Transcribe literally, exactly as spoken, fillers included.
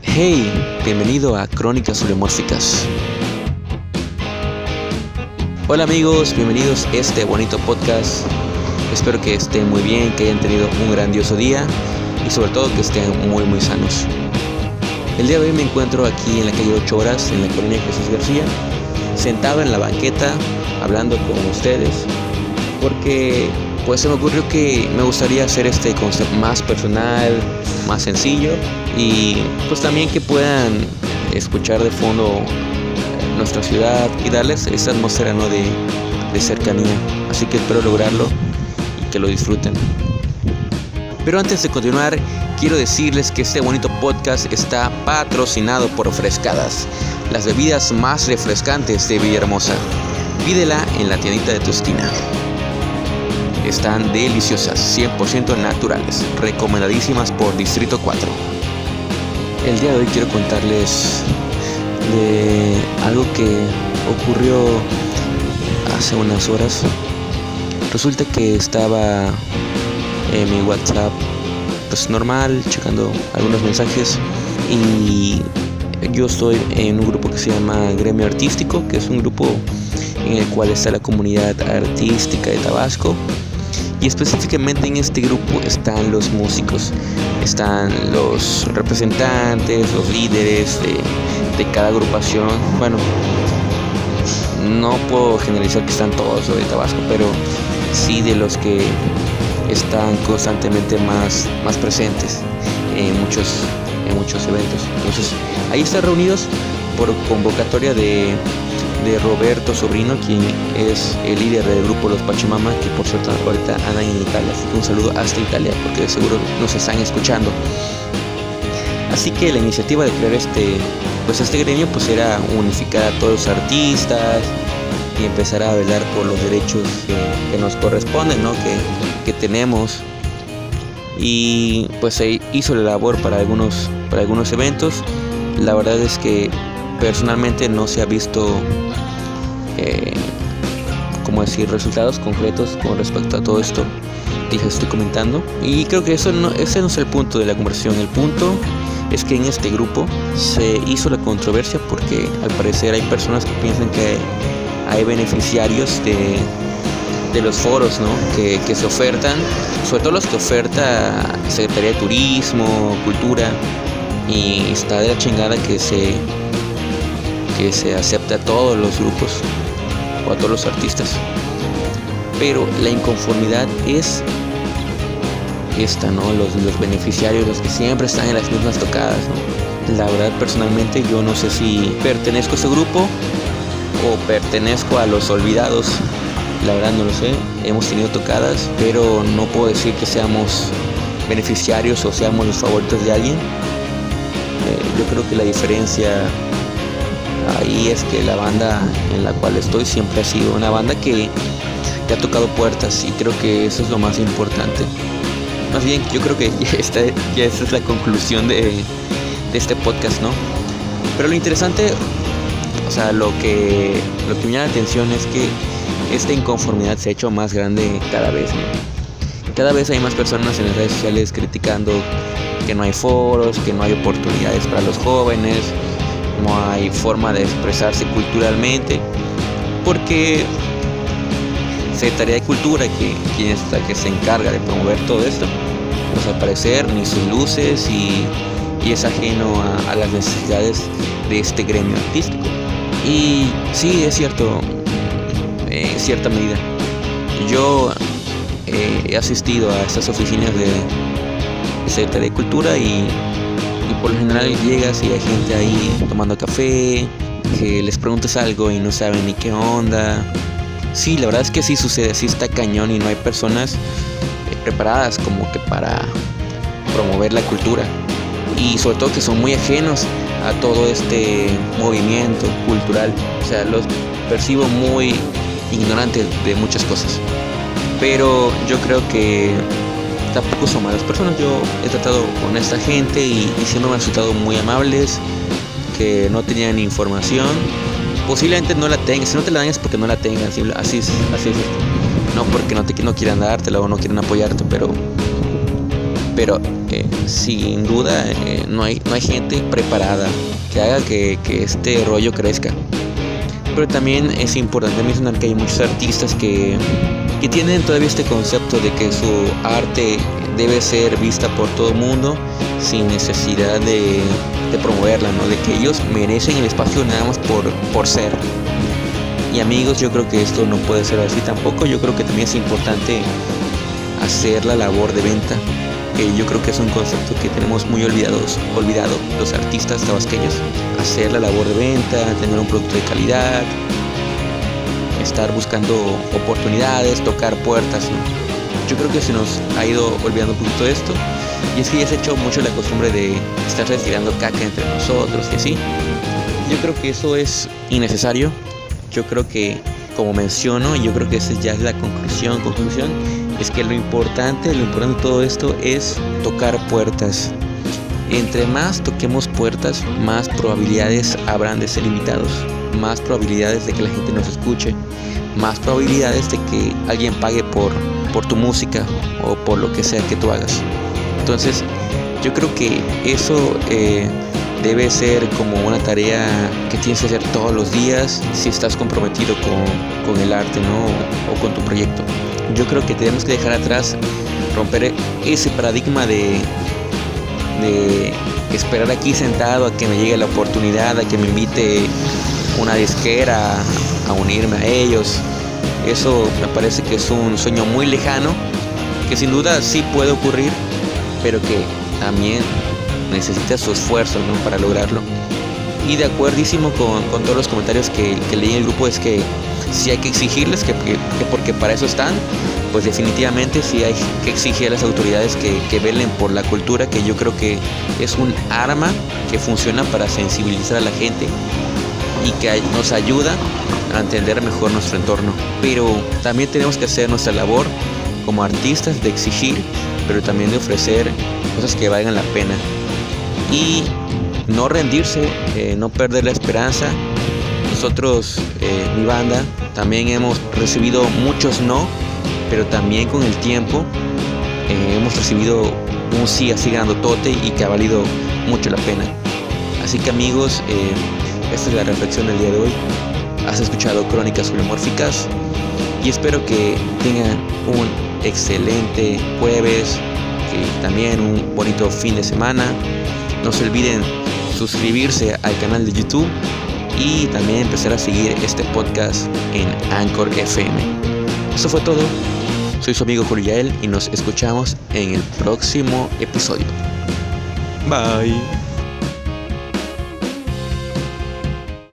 Hey, bienvenido a Crónicas Zoomórficas. Hola amigos, bienvenidos a este bonito podcast. Espero que estén muy bien, que hayan tenido un grandioso día y sobre todo que estén muy muy sanos. El día de hoy me encuentro aquí en la calle ocho horas, en la colonia Jesús García, sentado en la banqueta, hablando con ustedes, porque pues se me ocurrió que me gustaría hacer este concepto más personal, más sencillo y pues también que puedan escuchar de fondo nuestra ciudad y darles esa atmósfera, ¿no? de, de cercanía. Así que espero lograrlo y que lo disfruten. Pero antes de continuar, quiero decirles que este bonito podcast está patrocinado por Frescadas, las bebidas más refrescantes de Villahermosa. Pídela en la tiendita de tu esquina. Están deliciosas, cien por ciento naturales, recomendadísimas por Distrito cuatro. El día de hoy quiero contarles de algo que ocurrió hace unas horas. Resulta que estaba en mi WhatsApp, pues normal, checando algunos mensajes, y yo estoy en un grupo que se llama Gremio Artístico, que es un grupo en el cual está la comunidad artística de Tabasco. Y específicamente en este grupo están los músicos, están los representantes, los líderes de, de cada agrupación. Bueno, no puedo generalizar que están todos de Tabasco, pero sí de los que están constantemente más, más presentes en muchos, en muchos eventos. Entonces, ahí están reunidos por convocatoria de, de Roberto Sobrino, quien es el líder del grupo Los Pachamama, que por cierto ahorita andan en Italia. Así que un saludo hasta Italia, porque de seguro nos están escuchando. Así que la iniciativa de crear este, pues este gremio pues era unificar a todos los artistas y empezar a velar por los derechos que, que nos corresponden, ¿no? que, que tenemos. Y pues se hizo la labor para algunos, para algunos eventos. La verdad es que personalmente no se ha visto eh, como decir resultados concretos con respecto a todo esto que les estoy comentando, y creo que eso no, ese no es el punto de la conversación. El punto es que en este grupo se hizo la controversia porque al parecer hay personas que piensan que hay beneficiarios de, de los foros, ¿no? que, que se ofertan, sobre todo los que oferta Secretaría de Turismo, Cultura, y está de la chingada que se que se acepte a todos los grupos o a todos los artistas. Pero la inconformidad es esta, ¿no? Los, los beneficiarios, los que siempre están en las mismas tocadas, ¿no? La verdad, personalmente, yo no sé si pertenezco a ese grupo o pertenezco a los olvidados. La verdad no lo sé. Hemos tenido tocadas, pero no puedo decir que seamos beneficiarios o seamos los favoritos de alguien. Eh, yo creo que la diferencia ahí es que la banda en la cual estoy siempre ha sido una banda que, que ha tocado puertas, y creo que eso es lo más importante. Más bien, yo creo que esta, ya esta es la conclusión de, de este podcast, ¿no? Pero lo interesante, o sea, lo que, lo que me llama la atención es que esta inconformidad se ha hecho más grande cada vez, ¿no? Cada vez hay más personas en las redes sociales criticando que no hay foros, que no hay oportunidades para los jóvenes, no hay forma de expresarse culturalmente, porque Secretaría de Cultura, que quien está, que se encarga de promover todo esto, pues al parecer ni sus luces, y, y es ajeno a, a las necesidades de este gremio artístico. Y sí, es cierto, en cierta medida. Yo eh, he asistido a estas oficinas de, de Secretaría de Cultura, y Y por lo general llegas y hay gente ahí tomando café, que les preguntas algo y no saben ni qué onda. Sí, la verdad es que sí sucede, sí está cañón, y no hay personas eh, preparadas como que para promover la cultura. Y sobre todo que son muy ajenos a todo este movimiento cultural. O sea, los percibo muy ignorantes de muchas cosas. Pero yo creo que tampoco son malas personas. Yo he tratado con esta gente y, y siempre me han resultado muy amables, que no tenían información. Posiblemente no la tengan. Si no te la dan es porque no la tengan. Así es, así es. No porque no, te, no quieran dártela o no quieran apoyarte, pero, pero eh, sin duda eh, no, hay, no hay gente preparada que haga que, que este rollo crezca. Pero también es importante mencionar que hay muchos artistas que, que tienen todavía este concepto de que su arte debe ser vista por todo el mundo sin necesidad de, de promoverla, ¿no? De que ellos merecen el espacio nada más por, por ser. Y amigos, yo creo que esto no puede ser así tampoco. Yo creo que también es importante hacer la labor de venta, que yo creo que es un concepto que tenemos muy olvidados, olvidado los artistas tabasqueños. Hacer la labor de venta, tener un producto de calidad, estar buscando oportunidades, tocar puertas, ¿no? Yo creo que se nos ha ido olvidando un poquito esto, y es que ya se ha hecho mucho la costumbre de estar retirando caca entre nosotros y así. Yo creo que eso es innecesario. Yo creo que, como menciono, y yo creo que esa ya es la conclusión, conclusión, es que lo importante, lo importante de todo esto es tocar puertas. Entre más toquemos puertas, más probabilidades habrán de ser invitados, más probabilidades de que la gente nos escuche, más probabilidades de que alguien pague por, por tu música o por lo que sea que tú hagas. Entonces, yo creo que eso eh, debe ser como una tarea que tienes que hacer todos los días si estás comprometido con, con el arte, ¿no? O con tu proyecto. Yo creo que tenemos que dejar atrás, romper ese paradigma de, de esperar aquí sentado a que me llegue la oportunidad, a que me invite una disquera a unirme a ellos. Eso me parece que es un sueño muy lejano, que sin duda sí puede ocurrir, pero que también necesita su esfuerzo, ¿no? Para lograrlo. Y de acuerdísimo con, con todos los comentarios que, que leí en el grupo, es que sí hay que exigirles, que, que, que porque para eso están, pues definitivamente sí hay que exigir a las autoridades que, que velen por la cultura, que yo creo que es un arma que funciona para sensibilizar a la gente y que nos ayuda a entender mejor nuestro entorno. Pero también tenemos que hacer nuestra labor como artistas de exigir, pero también de ofrecer cosas que valgan la pena y no rendirse, eh, no perder la esperanza. Nosotros, eh, mi banda, también hemos recibido muchos no, pero también con el tiempo eh, hemos recibido un sí así grandotote y que ha valido mucho la pena. Así que amigos, eh, esta es la reflexión del día de hoy. Has escuchado Crónicas Holomórficas y espero que tengan un excelente jueves y también un bonito fin de semana. No se olviden suscribirse al canal de YouTube y también empezar a seguir este podcast en Anchor F M. Eso fue todo. Soy su amigo Juliael y nos escuchamos en el próximo episodio. Bye.